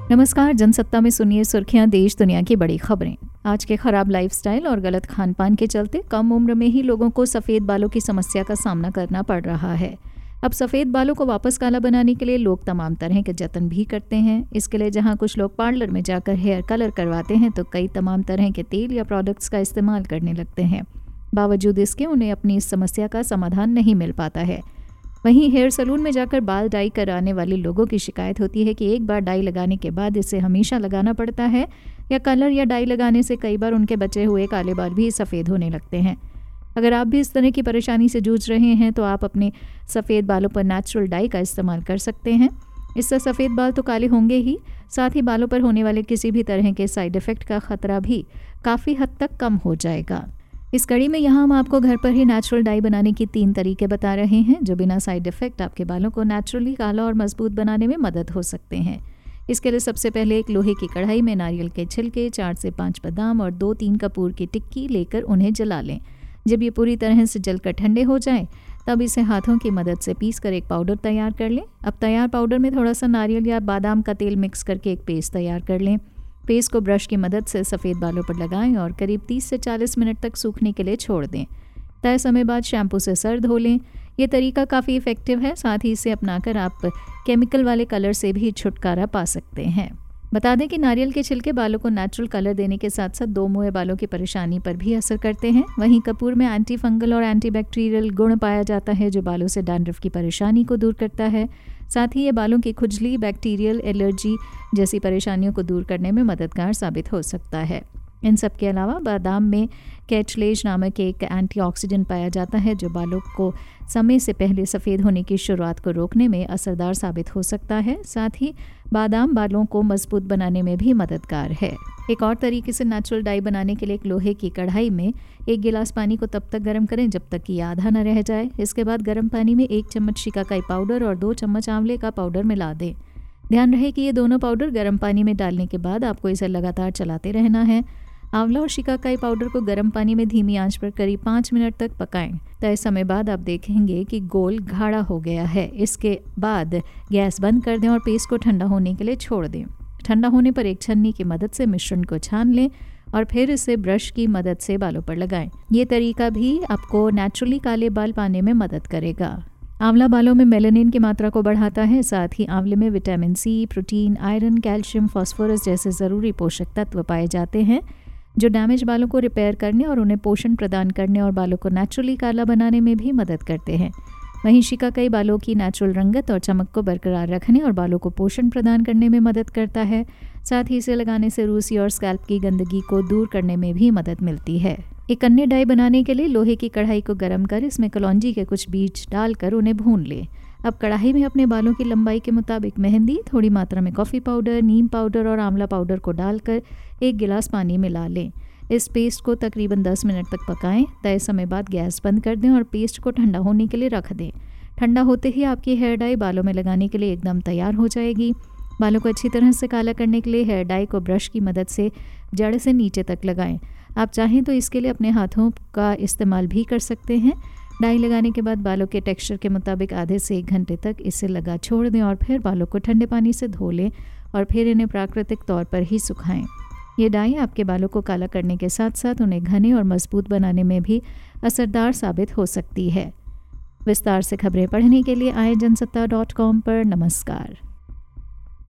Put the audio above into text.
नमस्कार, जनसत्ता में सुनिए सुर्खियां देश दुनिया की बड़ी खबरें। आज के खराब लाइफस्टाइल और गलत खान पान के चलते कम उम्र में ही लोगों को सफ़ेद बालों की समस्या का सामना करना पड़ रहा है। अब सफ़ेद बालों को वापस काला बनाने के लिए लोग तमाम तरह के जतन भी करते हैं। इसके लिए जहां कुछ लोग पार्लर में जाकर हेयर कलर करवाते हैं तो कई तमाम तरह के तेल या प्रोडक्ट्स का इस्तेमाल करने लगते हैं। बावजूद इसके उन्हें अपनी इस समस्या का समाधान नहीं मिल पाता है। वहीं हेयर सैलून में जाकर बाल डाई कराने वाले लोगों की शिकायत होती है कि एक बार डाई लगाने के बाद इसे हमेशा लगाना पड़ता है या कलर या डाई लगाने से कई बार उनके बचे हुए काले बाल भी सफ़ेद होने लगते हैं। अगर आप भी इस तरह की परेशानी से जूझ रहे हैं तो आप अपने सफ़ेद बालों पर नेचुरल डाई का इस्तेमाल कर सकते हैं। इससे सफ़ेद बाल तो काले होंगे ही, साथ ही बालों पर होने वाले किसी भी तरह के साइड इफ़ेक्ट का ख़तरा भी काफ़ी हद तक कम हो जाएगा। इस कड़ी में यहाँ हम आपको घर पर ही नेचुरल डाई बनाने की 3 तरीके बता रहे हैं जो बिना साइड इफ़ेक्ट आपके बालों को नेचुरली काला और मजबूत बनाने में मदद हो सकते हैं। इसके लिए सबसे पहले एक लोहे की कढ़ाई में नारियल के छिलके, 4 से 5 बादाम और 2-3 कपूर की टिक्की लेकर उन्हें जला लें। जब ये पूरी तरह से जलकर ठंडे हो जाएं, तब इसे हाथों की मदद से पीस कर एक पाउडर तैयार कर लें। अब तैयार पाउडर में थोड़ा सा नारियल या बादाम का तेल मिक्स करके एक पेस्ट तैयार कर लें। पेस्ट को ब्रश की मदद से सफ़ेद बालों पर लगाएं और करीब 30 से 40 मिनट तक सूखने के लिए छोड़ दें। तय समय बाद शैम्पू से सर धो लें। ये तरीका काफ़ी इफ़ेक्टिव है। साथ ही इसे अपनाकर आप केमिकल वाले कलर से भी छुटकारा पा सकते हैं। बता दें कि नारियल के छिलके बालों को नेचुरल कलर देने के साथ साथ दो मुँहे बालों की परेशानी पर भी असर करते हैं। वहीं कपूर में एंटी फंगल और एंटी बैक्टीरियल गुण पाया जाता है जो बालों से डैंड्रफ की परेशानी को दूर करता है। साथ ही ये बालों की खुजली, बैक्टीरियल एलर्जी जैसी परेशानियों को दूर करने में मददगार साबित हो सकता है। इन सब के अलावा बादाम में कैटलेज नामक एक एंटीऑक्सीडेंट पाया जाता है जो बालों को समय से पहले सफ़ेद होने की शुरुआत को रोकने में असरदार साबित हो सकता है। साथ ही बादाम बालों को मजबूत बनाने में भी मददगार है। एक और तरीके से नेचुरल डाई बनाने के लिए एक लोहे की कढ़ाई में 1 गिलास पानी को तब तक गर्म करें जब तक कि आधा न रह जाए। इसके बाद गर्म पानी में 1 चम्मच शिकाकाई पाउडर और 2 चम्मच आंवले का पाउडर मिला दें। ध्यान रहे कि ये दोनों पाउडर गर्म पानी में डालने के बाद आपको इसे लगातार चलाते रहना है। आंवला और शिकाकाई पाउडर को गर्म पानी में धीमी आंच पर करीब 5 मिनट तक पकाएं। तय समय बाद आप देखेंगे कि गोल गाढ़ा हो गया है। इसके बाद गैस बंद कर दें और पेस्ट को ठंडा होने के लिए छोड़ दें। ठंडा होने पर एक छन्नी की मदद से मिश्रण को छान लें और फिर इसे ब्रश की मदद से बालों पर लगाएं। ये तरीका भी आपको नेचुरली काले बाल पाने में मदद करेगा। आंवला बालों में मेलानिन की मात्रा को बढ़ाता है। साथ ही आंवले में vitamin C, protein, iron, calcium, phosphorus जैसे ज़रूरी पोषक तत्व पाए जाते हैं जो डैमेज बालों को रिपेयर करने और उन्हें पोषण प्रदान करने और बालों को नेचुरली काला बनाने में भी मदद करते हैं। वहीं शिकाकाई बालों की नेचुरल रंगत और चमक को बरकरार रखने और बालों को पोषण प्रदान करने में मदद करता है। साथ ही इसे लगाने से रूसी और स्कैल्प की गंदगी को दूर करने में भी मदद मिलती है। एक अन्य डाई बनाने के लिए लोहे की कढ़ाई को गर्म कर इसमें कलौंजी के कुछ बीज डालकर उन्हें भून लें। अब कढ़ाई में अपने बालों की लंबाई के मुताबिक मेहंदी, थोड़ी मात्रा में कॉफ़ी पाउडर, नीम पाउडर और आंवला पाउडर को डालकर 1 गिलास पानी मिला लें। इस पेस्ट को तकरीबन 10 मिनट तक पकाएं। तय समय बाद गैस बंद कर दें और पेस्ट को ठंडा होने के लिए रख दें। ठंडा होते ही आपकी हेयर डाई बालों में लगाने के लिए एकदम तैयार हो जाएगी। बालों को अच्छी तरह से काला करने के लिए हेयर डाई को ब्रश की मदद से जड़ से नीचे तक लगाएं। आप चाहें तो इसके लिए अपने हाथों का इस्तेमाल भी कर सकते हैं। डाई लगाने के बाद बालों के टेक्सचर के मुताबिक आधे से 1 घंटे तक इसे लगा छोड़ दें और फिर बालों को ठंडे पानी से धो लें और फिर इन्हें प्राकृतिक तौर पर ही सुखाएं। ये डाई आपके बालों को काला करने के साथ साथ उन्हें घने और मजबूत बनाने में भी असरदार साबित हो सकती है। विस्तार से खबरें पढ़ने के लिए आए जनसत्ता.com पर। नमस्कार।